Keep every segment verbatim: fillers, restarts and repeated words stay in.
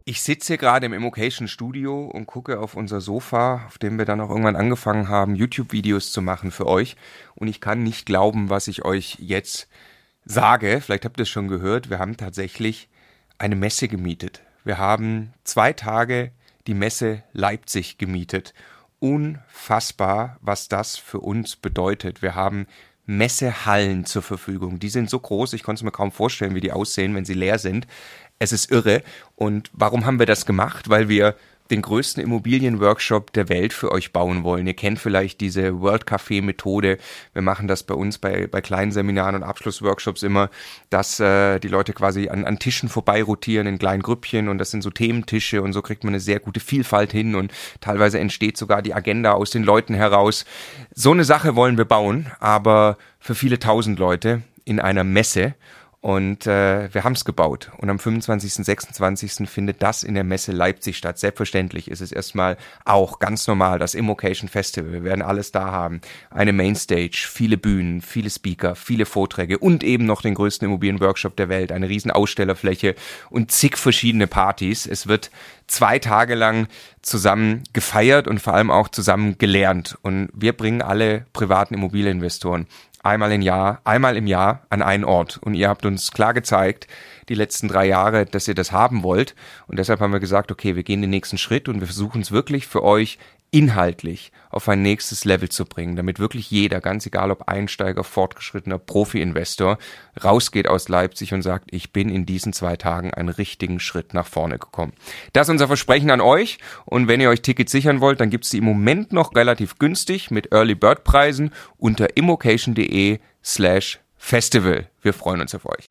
Ich sitze hier gerade im Immocation Studio und gucke auf unser Sofa, auf dem wir dann auch irgendwann angefangen haben, YouTube-Videos zu machen für euch. Und ich kann nicht glauben, was ich euch jetzt sage. Vielleicht habt ihr es schon gehört. Wir haben tatsächlich eine Messe gemietet. Wir haben zwei Tage die Messe Leipzig gemietet. Unfassbar, was das für uns bedeutet. Wir haben Messehallen zur Verfügung. Die sind so groß, ich konnte es mir kaum vorstellen, wie die aussehen, wenn sie leer sind. Es ist irre. Und warum haben wir das gemacht? Weil wir den größten Immobilienworkshop der Welt für euch bauen wollen. Ihr kennt vielleicht diese World Café Methode. Wir machen das bei uns bei, bei kleinen Seminaren und Abschlussworkshops immer, dass äh, die Leute quasi an, an Tischen vorbei rotieren in kleinen Grüppchen und das sind so Thementische und so kriegt man eine sehr gute Vielfalt hin und teilweise entsteht sogar die Agenda aus den Leuten heraus. So eine Sache wollen wir bauen, aber für viele tausend Leute in einer Messe. Und äh, wir haben es gebaut und am fünfundzwanzigsten, sechsundzwanzigsten findet das in der Messe Leipzig statt. Selbstverständlich ist es erstmal auch ganz normal das Immocation Festival. Wir werden alles da haben. Eine Mainstage, viele Bühnen, viele Speaker, viele Vorträge und eben noch den größten Immobilienworkshop der Welt, eine riesen Ausstellerfläche und zig verschiedene Partys. Es wird zwei Tage lang zusammen gefeiert und vor allem auch zusammen gelernt. Und wir bringen alle privaten Immobilieninvestoren einmal im Jahr, einmal im Jahr an einen Ort. Und ihr habt uns klar gezeigt, die letzten drei Jahre, dass ihr das haben wollt. Und deshalb haben wir gesagt, okay, wir gehen den nächsten Schritt und wir versuchen es wirklich für euch inhaltlich auf ein nächstes Level zu bringen, damit wirklich jeder, ganz egal ob Einsteiger, fortgeschrittener, Profi-Investor, rausgeht aus Leipzig und sagt, ich bin in diesen zwei Tagen einen richtigen Schritt nach vorne gekommen. Das ist unser Versprechen an euch und wenn ihr euch Tickets sichern wollt, dann gibt es die im Moment noch relativ günstig mit Early Bird Preisen unter immocation.de slash Festival. Wir freuen uns auf euch.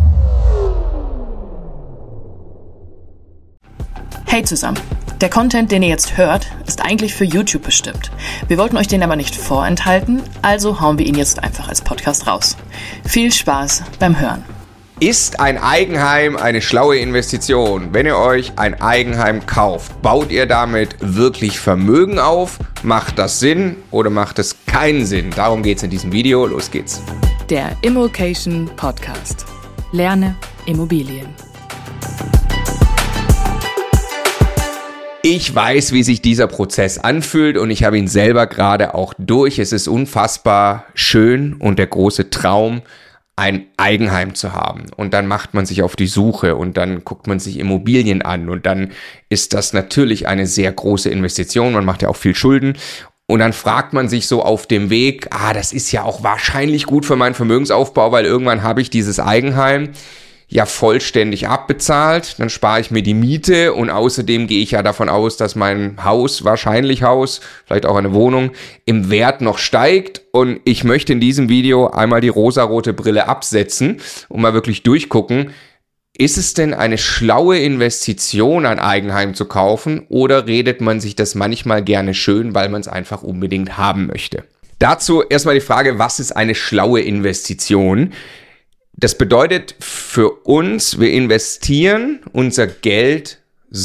Hey zusammen! Der Content, den ihr jetzt hört, ist eigentlich für YouTube bestimmt. Wir wollten euch den aber nicht vorenthalten, also hauen wir ihn jetzt einfach als Podcast raus. Viel Spaß beim Hören. Ist ein Eigenheim eine schlaue Investition? Wenn ihr euch ein Eigenheim kauft, baut ihr damit wirklich Vermögen auf? Macht das Sinn oder macht es keinen Sinn? Darum geht's in diesem Video. Los geht's. Der Immocation Podcast. Lerne Immobilien. Ich weiß, wie sich dieser Prozess anfühlt und ich habe ihn selber gerade auch durch. Es ist unfassbar schön und der große Traum, ein Eigenheim zu haben. Und dann macht man sich auf die Suche und dann guckt man sich Immobilien an und dann ist das natürlich eine sehr große Investition. Man macht ja auch viel Schulden. Und dann fragt man sich so auf dem Weg, ah, das ist ja auch wahrscheinlich gut für meinen Vermögensaufbau, weil irgendwann habe ich dieses Eigenheim ja vollständig abbezahlt, dann spare ich mir die Miete und außerdem gehe ich ja davon aus, dass mein Haus, wahrscheinlich Haus, vielleicht auch eine Wohnung, im Wert noch steigt und ich möchte in diesem Video einmal die rosarote Brille absetzen und mal wirklich durchgucken, ist es denn eine schlaue Investition, ein Eigenheim zu kaufen oder redet man sich das manchmal gerne schön, weil man es einfach unbedingt haben möchte? Dazu erstmal die Frage, was ist eine schlaue Investition? Das bedeutet für uns, wir investieren unser Geld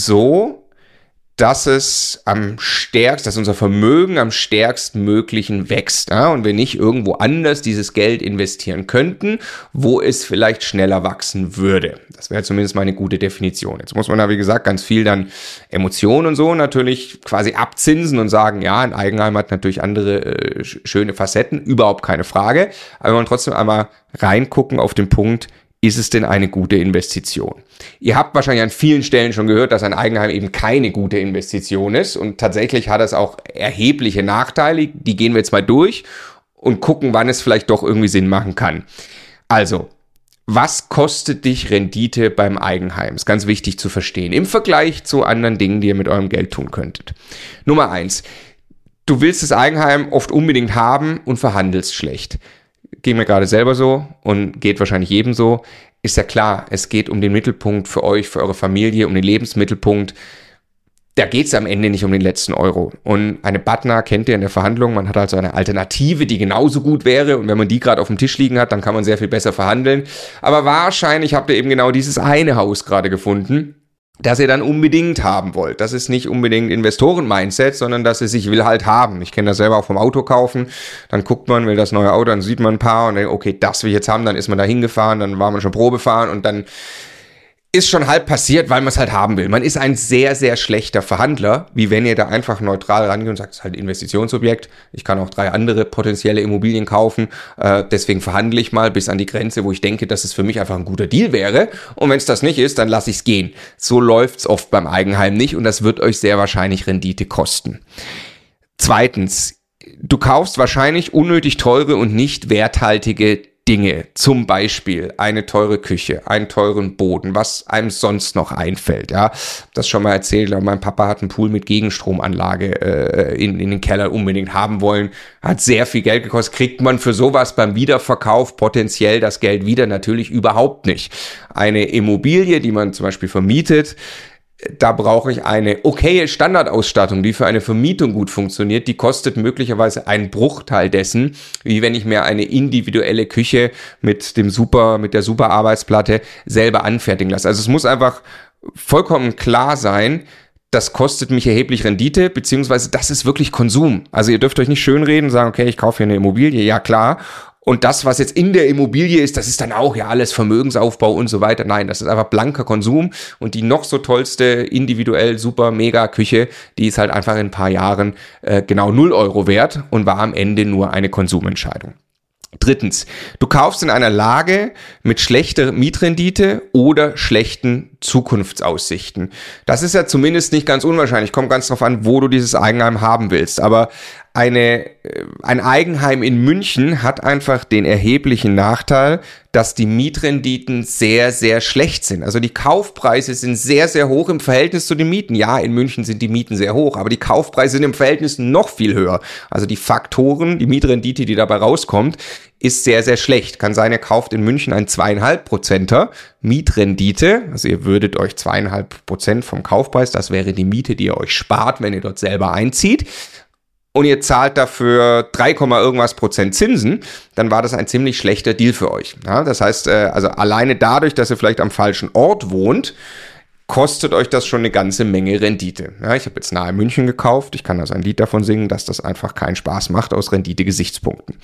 so, dass es am stärksten, dass unser Vermögen am stärkstmöglichen wächst, ja, und wir nicht irgendwo anders dieses Geld investieren könnten, wo es vielleicht schneller wachsen würde. Das wäre zumindest mal eine gute Definition. Jetzt muss man da, wie gesagt, ganz viel dann Emotionen und so natürlich quasi abzinsen und sagen, ja, ein Eigenheim hat natürlich andere äh, schöne Facetten, überhaupt keine Frage, aber wir wollen trotzdem einmal reingucken auf den Punkt, ist es denn eine gute Investition? Ihr habt wahrscheinlich an vielen Stellen schon gehört, dass ein Eigenheim eben keine gute Investition ist und tatsächlich hat es auch erhebliche Nachteile, die gehen wir jetzt mal durch und gucken, wann es vielleicht doch irgendwie Sinn machen kann. Also, was kostet dich Rendite beim Eigenheim? Ist ganz wichtig zu verstehen, im Vergleich zu anderen Dingen, die ihr mit eurem Geld tun könntet. Nummer eins, du willst das Eigenheim oft unbedingt haben und verhandelst schlecht. Geht mir gerade selber so und geht wahrscheinlich jedem so, ist ja klar, es geht um den Mittelpunkt für euch, für eure Familie, um den Lebensmittelpunkt. Da geht es am Ende nicht um den letzten Euro. Und eine Partner kennt ihr in der Verhandlung, man hat also eine Alternative, die genauso gut wäre und wenn man die gerade auf dem Tisch liegen hat, dann kann man sehr viel besser verhandeln. Aber wahrscheinlich habt ihr eben genau dieses eine Haus gerade gefunden, das ihr dann unbedingt haben wollt. Das ist nicht unbedingt Investoren-Mindset, sondern dass es sich will halt haben. Ich kenne das selber auch vom Auto kaufen. Dann guckt man, will das neue Auto, dann sieht man ein paar und denkt, okay, das will ich jetzt haben. Dann ist man da hingefahren, dann war man schon Probe fahren und dann ist schon halb passiert, weil man es halt haben will. Man ist ein sehr, sehr schlechter Verhandler, wie wenn ihr da einfach neutral rangeht und sagt, es ist halt Investitionsobjekt, ich kann auch drei andere potenzielle Immobilien kaufen, äh, deswegen verhandle ich mal bis an die Grenze, wo ich denke, dass es für mich einfach ein guter Deal wäre, und wenn es das nicht ist, dann lasse ich es gehen. So läuft's oft beim Eigenheim nicht, und das wird euch sehr wahrscheinlich Rendite kosten. Zweitens, du kaufst wahrscheinlich unnötig teure und nicht werthaltige Dinge, zum Beispiel eine teure Küche, einen teuren Boden, was einem sonst noch einfällt. Ja, das schon mal erzählt. Mein Papa hat einen Pool mit Gegenstromanlage äh, in, in den Keller unbedingt haben wollen, hat sehr viel Geld gekostet. Kriegt man für sowas beim Wiederverkauf potenziell das Geld wieder? Natürlich überhaupt nicht. Eine Immobilie, die man zum Beispiel vermietet, da brauche ich eine okaye Standardausstattung, die für eine Vermietung gut funktioniert. Die kostet möglicherweise einen Bruchteil dessen, wie wenn ich mir eine individuelle Küche mit dem super, mit der super Arbeitsplatte selber anfertigen lasse. Also es muss einfach vollkommen klar sein, das kostet mich erheblich Rendite, beziehungsweise das ist wirklich Konsum. Also ihr dürft euch nicht schönreden und sagen, okay, ich kaufe hier eine Immobilie, ja klar. Und das, was jetzt in der Immobilie ist, das ist dann auch ja alles Vermögensaufbau und so weiter. Nein, das ist einfach blanker Konsum, und die noch so tollste individuell super mega Küche, die ist halt einfach in ein paar Jahren äh, genau null Euro wert und war am Ende nur eine Konsumentscheidung. Drittens, du kaufst in einer Lage mit schlechter Mietrendite oder schlechten Zukunftsaussichten. Das ist ja zumindest nicht ganz unwahrscheinlich, kommt ganz drauf an, wo du dieses Eigenheim haben willst. Aber eine, ein Eigenheim in München hat einfach den erheblichen Nachteil, dass die Mietrenditen sehr, sehr schlecht sind. Also die Kaufpreise sind sehr, sehr hoch im Verhältnis zu den Mieten. Ja, in München sind die Mieten sehr hoch, aber die Kaufpreise sind im Verhältnis noch viel höher. Also die Faktoren, die Mietrendite, die dabei rauskommt, ist sehr, sehr schlecht. Kann sein, ihr kauft in München ein zweieinhalb Prozenter Mietrendite. Also ihr würdet euch zweieinhalb Prozent vom Kaufpreis, das wäre die Miete, die ihr euch spart, wenn ihr dort selber einzieht. Und ihr zahlt dafür drei, irgendwas Prozent Zinsen, dann war das ein ziemlich schlechter Deal für euch. Ja, das heißt, also alleine dadurch, dass ihr vielleicht am falschen Ort wohnt, kostet euch das schon eine ganze Menge Rendite. Ja, ich habe jetzt nahe München gekauft, ich kann also ein Lied davon singen, dass das einfach keinen Spaß macht aus Rendite-Gesichtspunkten.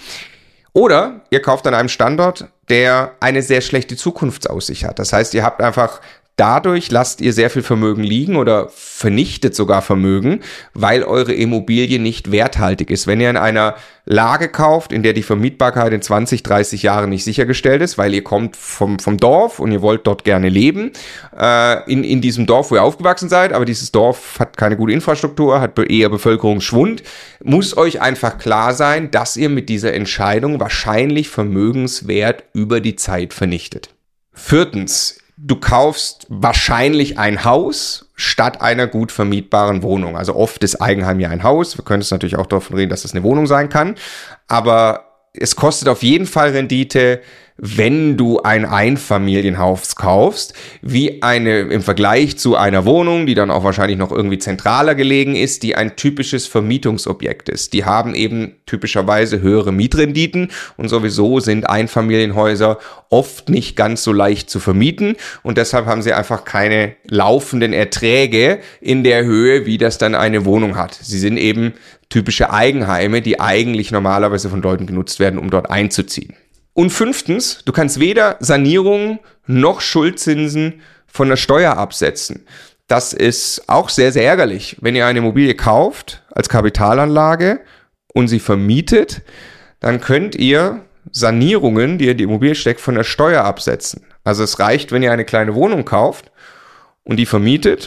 Oder ihr kauft an einem Standort, der eine sehr schlechte Zukunftsaussicht hat. Das heißt, ihr habt einfach dadurch lasst ihr sehr viel Vermögen liegen oder vernichtet sogar Vermögen, weil eure Immobilie nicht werthaltig ist. Wenn ihr in einer Lage kauft, in der die Vermietbarkeit in zwanzig, dreißig Jahren nicht sichergestellt ist, weil ihr kommt vom, vom Dorf und ihr wollt dort gerne leben, äh, in, in diesem Dorf, wo ihr aufgewachsen seid, aber dieses Dorf hat keine gute Infrastruktur, hat eher Bevölkerungsschwund, muss euch einfach klar sein, dass ihr mit dieser Entscheidung wahrscheinlich Vermögenswert über die Zeit vernichtet. Viertens, du kaufst wahrscheinlich ein Haus statt einer gut vermietbaren Wohnung. Also oft ist Eigenheim ja ein Haus. Wir können es natürlich auch davon reden, dass das eine Wohnung sein kann. Aber es kostet auf jeden Fall Rendite, wenn du ein Einfamilienhaus kaufst, wie eine im Vergleich zu einer Wohnung, die dann auch wahrscheinlich noch irgendwie zentraler gelegen ist, die ein typisches Vermietungsobjekt ist. Die haben eben typischerweise höhere Mietrenditen und sowieso sind Einfamilienhäuser oft nicht ganz so leicht zu vermieten und deshalb haben sie einfach keine laufenden Erträge in der Höhe, wie das dann eine Wohnung hat. Sie sind eben typische Eigenheime, die eigentlich normalerweise von Leuten genutzt werden, um dort einzuziehen. Und fünftens, du kannst weder Sanierung noch Schuldzinsen von der Steuer absetzen. Das ist auch sehr, sehr ärgerlich. Wenn ihr eine Immobilie kauft als Kapitalanlage und sie vermietet, dann könnt ihr Sanierungen, die ihr in die Immobilie steckt, von der Steuer absetzen. Also es reicht, wenn ihr eine kleine Wohnung kauft und die vermietet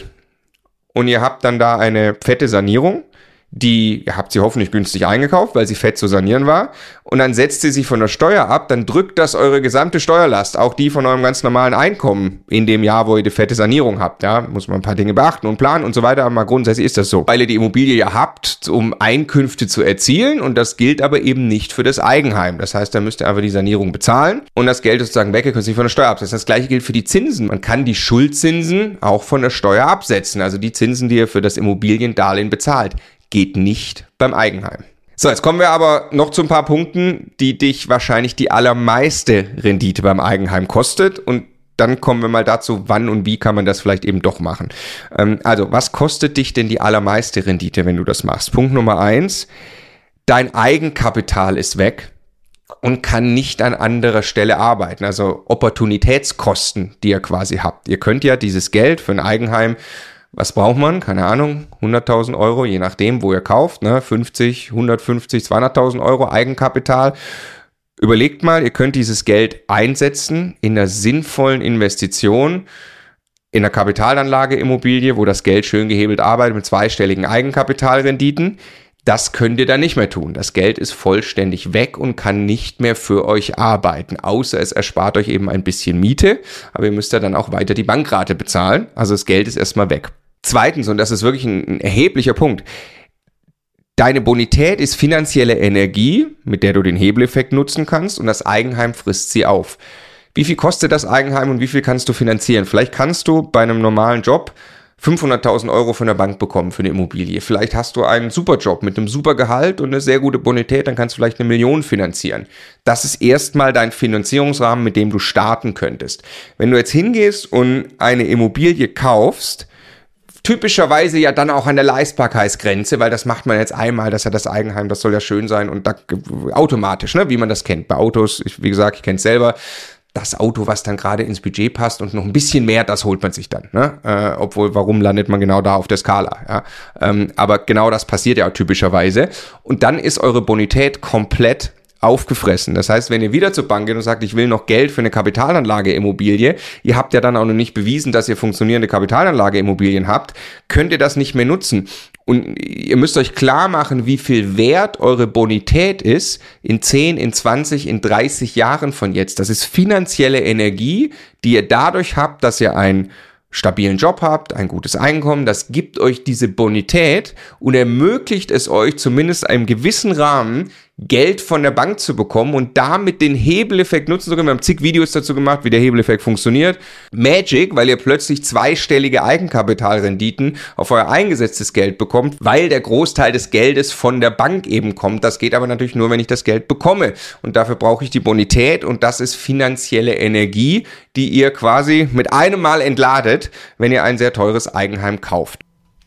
und ihr habt dann da eine fette Sanierung, die, ihr habt sie hoffentlich günstig eingekauft, weil sie fett zu sanieren war, und dann setzt sie sich von der Steuer ab, dann drückt das eure gesamte Steuerlast, auch die von eurem ganz normalen Einkommen in dem Jahr, wo ihr die fette Sanierung habt. Ja, muss man ein paar Dinge beachten und planen und so weiter, aber mal grundsätzlich ist das so. Weil ihr die Immobilie ja habt, um Einkünfte zu erzielen, und das gilt aber eben nicht für das Eigenheim. Das heißt, da müsst ihr einfach die Sanierung bezahlen und das Geld ist sozusagen weg, ihr könnt es nicht von der Steuer absetzen. Das gleiche gilt für die Zinsen. Man kann die Schuldzinsen auch von der Steuer absetzen, also die Zinsen, die ihr für das Immobiliendarlehen bezahlt. Geht nicht beim Eigenheim. So, jetzt kommen wir aber noch zu ein paar Punkten, die dich wahrscheinlich die allermeiste Rendite beim Eigenheim kostet, und dann kommen wir mal dazu, wann und wie kann man das vielleicht eben doch machen. Ähm, also, was kostet dich denn die allermeiste Rendite, wenn du das machst? Punkt Nummer eins, dein Eigenkapital ist weg. und kann nicht an anderer Stelle arbeiten. Also Opportunitätskosten, die ihr quasi habt. Ihr könnt ja dieses Geld für ein Eigenheim, was braucht man? Keine Ahnung, hunderttausend Euro, je nachdem, wo ihr kauft, ne? fünfzig, hundertfünfzig, zweihunderttausend Euro Eigenkapital. Überlegt mal, ihr könnt dieses Geld einsetzen in einer sinnvollen Investition, in einer Kapitalanlage Immobilie, wo das Geld schön gehebelt arbeitet mit zweistelligen Eigenkapitalrenditen. Das könnt ihr dann nicht mehr tun. Das Geld ist vollständig weg und kann nicht mehr für euch arbeiten, außer es erspart euch eben ein bisschen Miete, aber ihr müsst ja dann auch weiter die Bankrate bezahlen. Also das Geld ist erstmal weg. Zweitens, und das ist wirklich ein, ein erheblicher Punkt, deine Bonität ist finanzielle Energie, mit der du den Hebeleffekt nutzen kannst, und das Eigenheim frisst sie auf. Wie viel kostet das Eigenheim und wie viel kannst du finanzieren? Vielleicht kannst du bei einem normalen Job fünfhunderttausend Euro von der Bank bekommen für eine Immobilie. Vielleicht hast du einen super Job mit einem super Gehalt und eine sehr gute Bonität, dann kannst du vielleicht eine Million finanzieren. Das ist erstmal dein Finanzierungsrahmen, mit dem du starten könntest. Wenn du jetzt hingehst und eine Immobilie kaufst, typischerweise ja dann auch an der Leistbarkeitsgrenze, weil das macht man jetzt einmal, das ist ja das Eigenheim, das soll ja schön sein und da, automatisch, ne, wie man das kennt. Bei Autos, ich, wie gesagt, ich kenne es selber, das Auto, was dann gerade ins Budget passt und noch ein bisschen mehr, das holt man sich dann. Ne? Äh, obwohl, warum landet man genau da auf der Skala? Ja? Ähm, aber genau das passiert ja typischerweise. Und dann ist eure Bonität komplett aufgefressen. Das heißt, wenn ihr wieder zur Bank geht und sagt, ich will noch Geld für eine Kapitalanlage Immobilie, ihr habt ja dann auch noch nicht bewiesen, dass ihr funktionierende Kapitalanlage Immobilien habt, könnt ihr das nicht mehr nutzen. Und ihr müsst euch klar machen, wie viel wert eure Bonität ist in zehn, in zwanzig, in dreißig Jahren von jetzt. Das ist finanzielle Energie, die ihr dadurch habt, dass ihr einen stabilen Job habt, ein gutes Einkommen. Das gibt euch diese Bonität und ermöglicht es euch, zumindest einem gewissen Rahmen Geld von der Bank zu bekommen und damit den Hebeleffekt nutzen zu können. Wir haben zig Videos dazu gemacht, wie der Hebeleffekt funktioniert. Magic, weil ihr plötzlich zweistellige Eigenkapitalrenditen auf euer eingesetztes Geld bekommt, weil der Großteil des Geldes von der Bank eben kommt. Das geht aber natürlich nur, wenn ich das Geld bekomme. Und dafür brauche ich die Bonität und das ist finanzielle Energie, die ihr quasi mit einem Mal entladet, wenn ihr ein sehr teures Eigenheim kauft.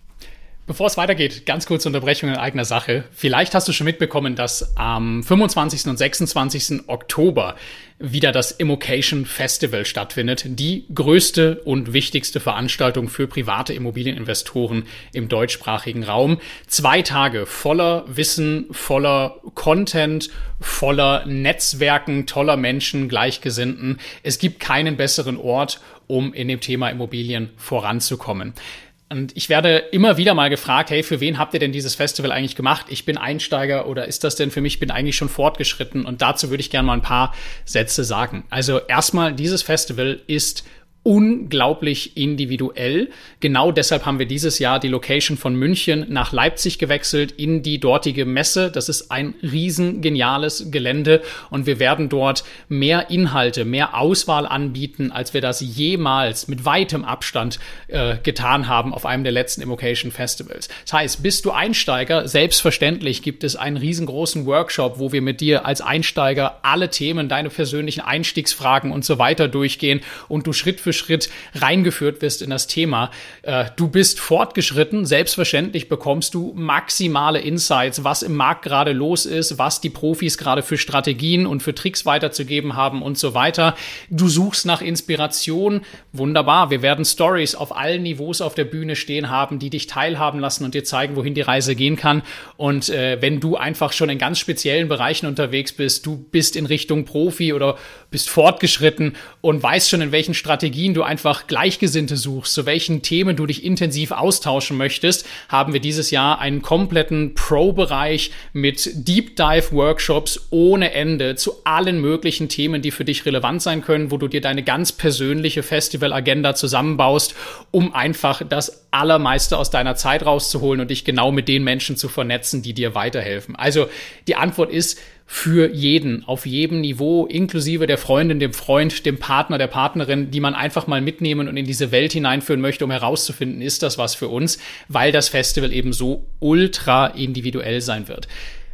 Bevor es weitergeht, ganz kurze Unterbrechung in eigener Sache. Vielleicht hast du schon mitbekommen, dass am fünfundzwanzigsten und sechsundzwanzigsten Oktober wieder das Immocation Festival stattfindet. Die größte und wichtigste Veranstaltung für private Immobilieninvestoren im deutschsprachigen Raum. Zwei Tage voller Wissen, voller Content, voller Netzwerken, toller Menschen, Gleichgesinnten. Es gibt keinen besseren Ort, um in dem Thema Immobilien voranzukommen. Und ich werde immer wieder mal gefragt, hey, für wen habt ihr denn dieses Festival eigentlich gemacht? Ich bin Einsteiger oder ist das denn für mich? Ich bin eigentlich schon fortgeschritten. Und dazu würde ich gerne mal ein paar Sätze sagen. Also erstmal, dieses Festival ist unglaublich individuell. Genau deshalb haben wir dieses Jahr die Location von München nach Leipzig gewechselt in die dortige Messe. Das ist ein riesen geniales Gelände und wir werden dort mehr Inhalte, mehr Auswahl anbieten, als wir das jemals mit weitem Abstand äh, getan haben auf einem der letzten Immocation Festivals. Das heißt, bist du Einsteiger, selbstverständlich gibt es einen riesengroßen Workshop, wo wir mit dir als Einsteiger alle Themen, deine persönlichen Einstiegsfragen und so weiter durchgehen und du Schritt für Schritt reingeführt wirst in das Thema. Äh, du bist fortgeschritten, selbstverständlich bekommst du maximale Insights, was im Markt gerade los ist, was die Profis gerade für Strategien und für Tricks weiterzugeben haben und so weiter. Du suchst nach Inspiration, wunderbar. Wir werden Stories auf allen Niveaus auf der Bühne stehen haben, die dich teilhaben lassen und dir zeigen, wohin die Reise gehen kann. Und äh, wenn du einfach schon in ganz speziellen Bereichen unterwegs bist, du bist in Richtung Profi oder bist fortgeschritten und weißt schon, in welchen Strategien du einfach Gleichgesinnte suchst, zu welchen Themen du dich intensiv austauschen möchtest, haben wir dieses Jahr einen kompletten Pro-Bereich mit Deep-Dive-Workshops ohne Ende zu allen möglichen Themen, die für dich relevant sein können, wo du dir deine ganz persönliche Festival-Agenda zusammenbaust, um einfach das Allermeiste aus deiner Zeit rauszuholen und dich genau mit den Menschen zu vernetzen, die dir weiterhelfen. Also die Antwort ist, für jeden, auf jedem Niveau, inklusive der Freundin, dem Freund, dem Partner, der Partnerin, die man einfach mal mitnehmen und in diese Welt hineinführen möchte, um herauszufinden, ist das was für uns, weil das Festival eben so ultra individuell sein wird.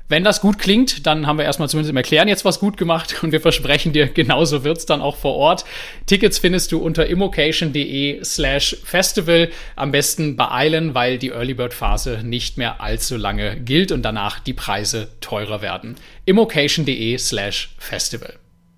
Wenn das gut klingt, dann haben wir erstmal zumindest im Erklären jetzt was gut gemacht und wir versprechen dir, genauso wird's dann auch vor Ort. Tickets findest du unter immocation.de slash festival. Am besten beeilen, weil die Early Bird Phase nicht mehr allzu lange gilt und danach die Preise teurer werden. immocation.de slash festival.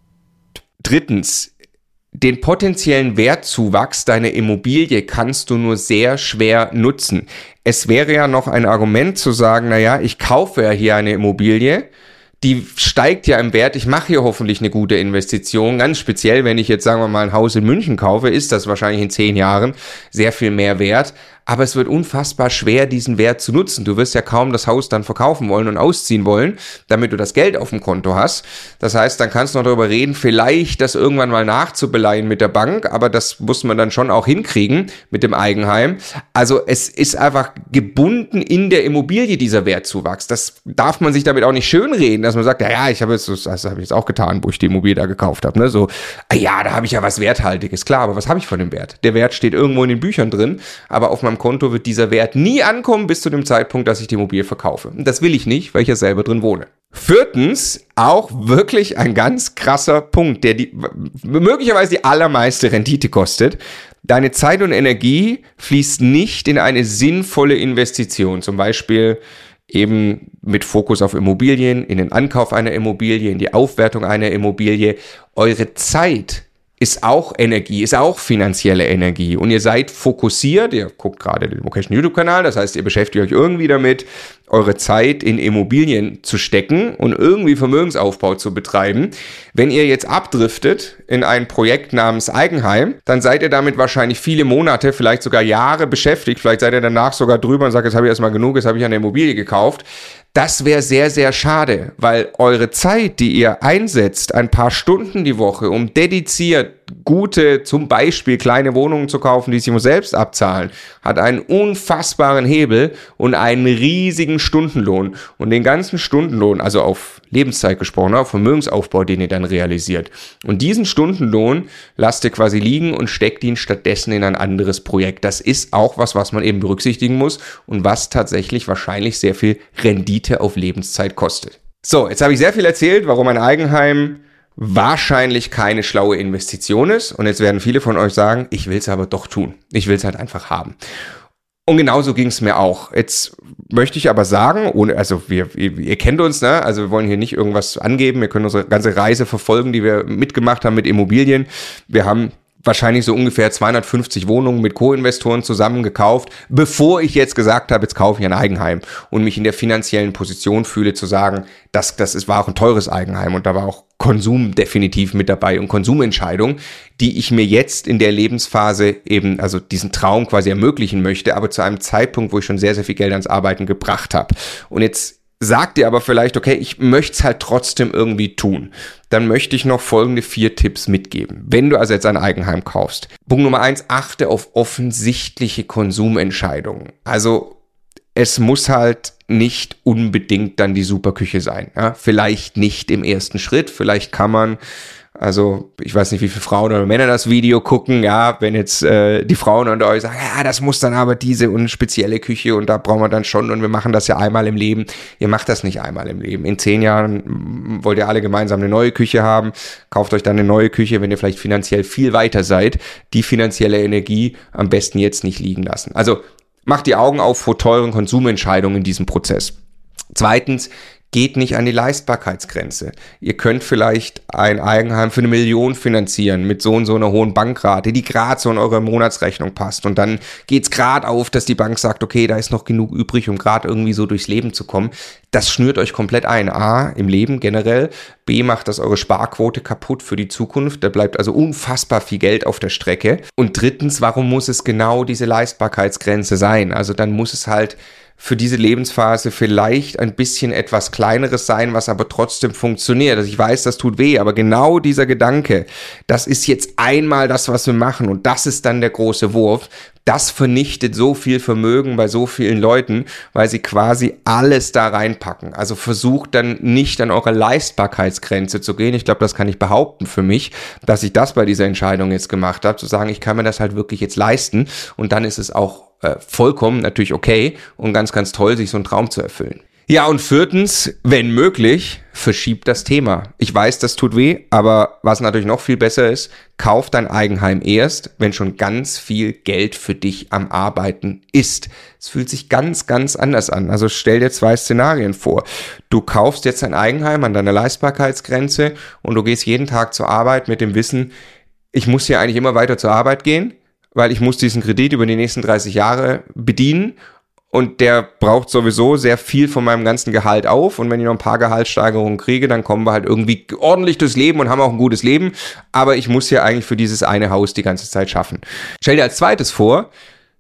Drittens, den potenziellen Wertzuwachs deiner Immobilie kannst du nur sehr schwer nutzen. Es wäre ja noch ein Argument zu sagen, naja, ich kaufe ja hier eine Immobilie, die steigt ja im Wert, ich mache hier hoffentlich eine gute Investition. Ganz speziell, wenn ich jetzt, sagen wir mal, ein Haus in München kaufe, ist das wahrscheinlich in zehn Jahren sehr viel mehr wert. Aber es wird unfassbar schwer, diesen Wert zu nutzen. Du wirst ja kaum das Haus dann verkaufen wollen und ausziehen wollen, damit du das Geld auf dem Konto hast. Das heißt, dann kannst du noch darüber reden, vielleicht das irgendwann mal nachzubeleihen mit der Bank, aber das muss man dann schon auch hinkriegen mit dem Eigenheim. Also es ist einfach gebunden in der Immobilie, dieser Wertzuwachs. Das darf man sich damit auch nicht schönreden, dass man sagt, ja, ja, ich habe jetzt, das habe ich jetzt auch getan, wo ich die Immobilie da gekauft habe. Ne? So, ah ja, da habe ich ja was Werthaltiges. Klar, aber was habe ich von dem Wert? Der Wert steht irgendwo in den Büchern drin, aber auf meinem Konto wird dieser Wert nie ankommen bis zu dem Zeitpunkt, dass ich die Immobilie verkaufe. Und das will ich nicht, weil ich ja selber drin wohne. Viertens, auch wirklich ein ganz krasser Punkt, der die, möglicherweise die allermeiste Rendite kostet. Deine Zeit und Energie fließt nicht in eine sinnvolle Investition, zum Beispiel eben mit Fokus auf Immobilien, in den Ankauf einer Immobilie, in die Aufwertung einer Immobilie. Eure Zeit ist auch Energie, ist auch finanzielle Energie und ihr seid fokussiert, ihr guckt gerade den Immocation YouTube-Kanal, das heißt, ihr beschäftigt euch irgendwie damit, eure Zeit in Immobilien zu stecken und irgendwie Vermögensaufbau zu betreiben. Wenn ihr jetzt abdriftet in ein Projekt namens Eigenheim, dann seid ihr damit wahrscheinlich viele Monate, vielleicht sogar Jahre beschäftigt, vielleicht seid ihr danach sogar drüber und sagt, jetzt habe ich erstmal genug, jetzt habe ich eine Immobilie gekauft. Das wäre sehr, sehr schade, weil eure Zeit, die ihr einsetzt, ein paar Stunden die Woche, um dediziert gute, zum Beispiel kleine Wohnungen zu kaufen, die sich selbst abzahlen, hat einen unfassbaren Hebel und einen riesigen Stundenlohn. Und den ganzen Stundenlohn, also auf Lebenszeit gesprochen, auf Vermögensaufbau, den ihr dann realisiert. Und diesen Stundenlohn lasst ihr quasi liegen und steckt ihn stattdessen in ein anderes Projekt. Das ist auch was, was man eben berücksichtigen muss und was tatsächlich wahrscheinlich sehr viel Rendite auf Lebenszeit kostet. So, jetzt habe ich sehr viel erzählt, warum ein Eigenheim wahrscheinlich keine schlaue Investition ist. Und jetzt werden viele von euch sagen, ich will es aber doch tun. Ich will es halt einfach haben. Und genauso ging es mir auch. Jetzt möchte ich aber sagen, ohne, also wir, ihr, ihr kennt uns, ne? Also wir wollen hier nicht irgendwas angeben. Wir können unsere ganze Reise verfolgen, die wir mitgemacht haben mit Immobilien. Wir haben wahrscheinlich so ungefähr zweihundertfünfzig Wohnungen mit Co-Investoren zusammen gekauft, bevor ich jetzt gesagt habe, jetzt kaufe ich ein Eigenheim und mich in der finanziellen Position fühle zu sagen, das, das ist, war auch ein teures Eigenheim und da war auch Konsum definitiv mit dabei und Konsumentscheidungen, die ich mir jetzt in der Lebensphase eben, also diesen Traum quasi ermöglichen möchte, aber zu einem Zeitpunkt, wo ich schon sehr, sehr viel Geld ans Arbeiten gebracht habe. Und jetzt sagt ihr aber vielleicht, okay, ich möchte es halt trotzdem irgendwie tun. Dann möchte ich noch folgende vier Tipps mitgeben. Wenn du also jetzt ein Eigenheim kaufst. Punkt Nummer eins, achte auf offensichtliche Konsumentscheidungen. Also es muss halt nicht unbedingt dann die Superküche sein. Ja? Vielleicht nicht im ersten Schritt, vielleicht kann man, also ich weiß nicht, wie viele Frauen oder Männer das Video gucken, ja, wenn jetzt äh, die Frauen unter euch sagen, ja, das muss dann aber diese und spezielle Küche und da brauchen wir dann schon und wir machen das ja einmal im Leben. Ihr macht das nicht einmal im Leben. In zehn Jahren wollt ihr alle gemeinsam eine neue Küche haben, kauft euch dann eine neue Küche, wenn ihr vielleicht finanziell viel weiter seid. Die finanzielle Energie am besten jetzt nicht liegen lassen. Also macht die Augen auf vor teuren Konsumentscheidungen in diesem Prozess. Zweitens, geht nicht an die Leistbarkeitsgrenze. Ihr könnt vielleicht ein Eigenheim für eine Million finanzieren mit so und so einer hohen Bankrate, die gerade so in eure Monatsrechnung passt. Und dann geht's gerade auf, dass die Bank sagt, okay, da ist noch genug übrig, um gerade irgendwie so durchs Leben zu kommen. Das schnürt euch komplett ein. A, im Leben generell. B, macht das eure Sparquote kaputt für die Zukunft. Da bleibt also unfassbar viel Geld auf der Strecke. Und drittens, warum muss es genau diese Leistbarkeitsgrenze sein? Also dann muss es halt für diese Lebensphase vielleicht ein bisschen etwas Kleineres sein, was aber trotzdem funktioniert. Also ich weiß, das tut weh, aber genau dieser Gedanke, das ist jetzt einmal das, was wir machen und das ist dann der große Wurf, das vernichtet so viel Vermögen bei so vielen Leuten, weil sie quasi alles da reinpacken. Also versucht dann nicht an eure Leistbarkeitsgrenze zu gehen. Ich glaube, das kann ich behaupten für mich, dass ich das bei dieser Entscheidung jetzt gemacht habe, zu sagen, ich kann mir das halt wirklich jetzt leisten und dann ist es auch äh, vollkommen natürlich okay und ganz, ganz toll, sich so einen Traum zu erfüllen. Ja, und viertens, wenn möglich, verschiebt das Thema. Ich weiß, das tut weh, aber was natürlich noch viel besser ist, kauf dein Eigenheim erst, wenn schon ganz viel Geld für dich am Arbeiten ist. Es fühlt sich ganz, ganz anders an. Also stell dir zwei Szenarien vor. Du kaufst jetzt ein Eigenheim an deiner Leistbarkeitsgrenze und du gehst jeden Tag zur Arbeit mit dem Wissen, ich muss hier eigentlich immer weiter zur Arbeit gehen, weil ich muss diesen Kredit über die nächsten dreißig Jahre bedienen. Und der braucht sowieso sehr viel von meinem ganzen Gehalt auf. Und wenn ich noch ein paar Gehaltssteigerungen kriege, dann kommen wir halt irgendwie ordentlich durchs Leben und haben auch ein gutes Leben. Aber ich muss ja eigentlich für dieses eine Haus die ganze Zeit schaffen. Stell dir als zweites vor,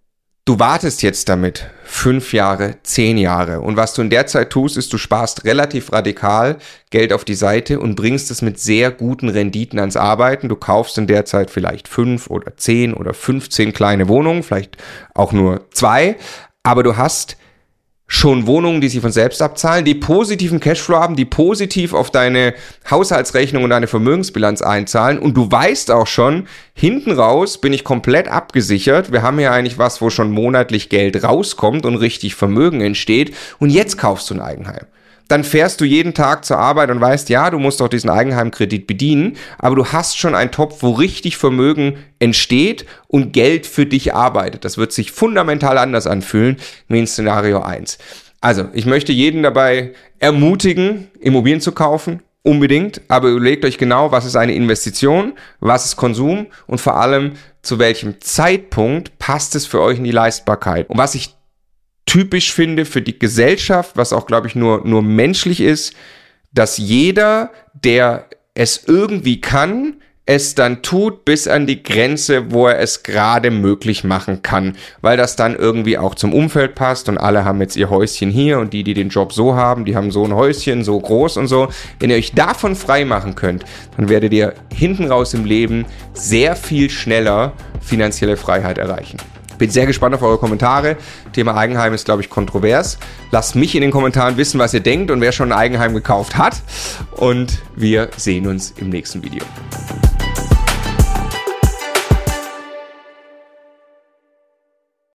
du wartest jetzt damit fünf Jahre, zehn Jahre. Und was du in der Zeit tust, ist, du sparst relativ radikal Geld auf die Seite und bringst es mit sehr guten Renditen ans Arbeiten. Du kaufst in der Zeit vielleicht fünf oder zehn oder fünfzehn kleine Wohnungen, vielleicht auch nur zwei. Aber du hast schon Wohnungen, die sich von selbst abzahlen, die positiven Cashflow haben, die positiv auf deine Haushaltsrechnung und deine Vermögensbilanz einzahlen. Und du weißt auch schon, hinten raus bin ich komplett abgesichert. Wir haben ja eigentlich was, wo schon monatlich Geld rauskommt und richtig Vermögen entsteht. Und jetzt kaufst du ein Eigenheim. Dann fährst du jeden Tag zur Arbeit und weißt, ja, du musst doch diesen Eigenheimkredit bedienen, aber du hast schon einen Topf, wo richtig Vermögen entsteht und Geld für dich arbeitet. Das wird sich fundamental anders anfühlen wie in Szenario eins. Also, ich möchte jeden dabei ermutigen, Immobilien zu kaufen, unbedingt, aber überlegt euch genau, was ist eine Investition, was ist Konsum und vor allem, zu welchem Zeitpunkt passt es für euch in die Leistbarkeit. Und was ich typisch finde für die Gesellschaft, was auch, glaube ich, nur, nur menschlich ist, dass jeder, der es irgendwie kann, es dann tut bis an die Grenze, wo er es gerade möglich machen kann, weil das dann irgendwie auch zum Umfeld passt und alle haben jetzt ihr Häuschen hier und die, die den Job so haben, die haben so ein Häuschen, so groß und so. Wenn ihr euch davon frei machen könnt, dann werdet ihr hinten raus im Leben sehr viel schneller finanzielle Freiheit erreichen. Bin sehr gespannt auf eure Kommentare. Thema Eigenheim ist, glaube ich, kontrovers. Lasst mich in den Kommentaren wissen, was ihr denkt und wer schon ein Eigenheim gekauft hat. Und wir sehen uns im nächsten Video.